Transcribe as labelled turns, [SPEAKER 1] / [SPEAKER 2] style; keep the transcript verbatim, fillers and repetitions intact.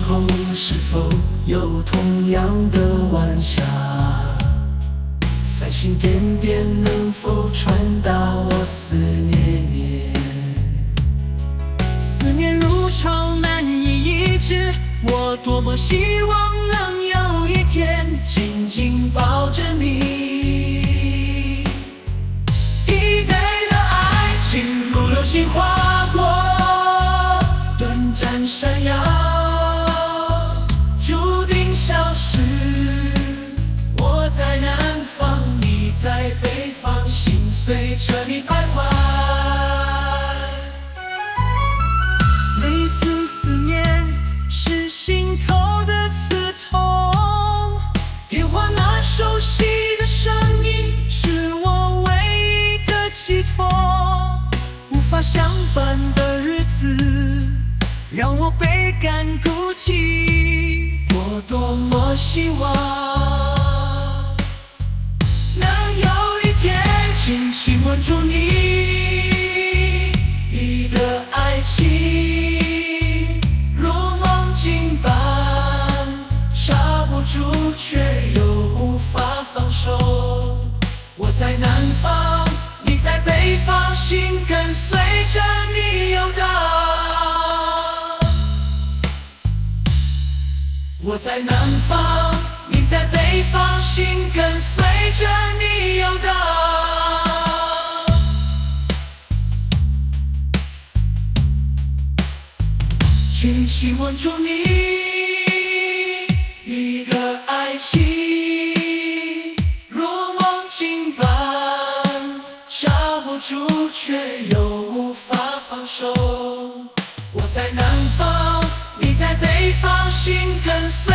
[SPEAKER 1] 空是否有同样的晚霞？繁星点点能否传达我思念念？
[SPEAKER 2] 思念如潮难以抑制，我多么希望能有一天紧紧抱着你。一对的爱情如流星划过，短暂闪耀，注定消失。我在南方，你在北方，心随着你徘徊。每次思念是心头的刺痛，电话那熟悉的声音是我唯一的寄托。无法相伴的日子让我倍感孤寂，我多么希望能有一天轻轻吻住你的爱情，如梦境般刹不住，却又无法放手。我在南方，你在北方，心跟随着你游荡。我在南方，你在北方，心跟随着你游荡。轻轻吻住你的爱情，如梦境般刹不住，却又无法放手。我在南方，你在北方，心跟随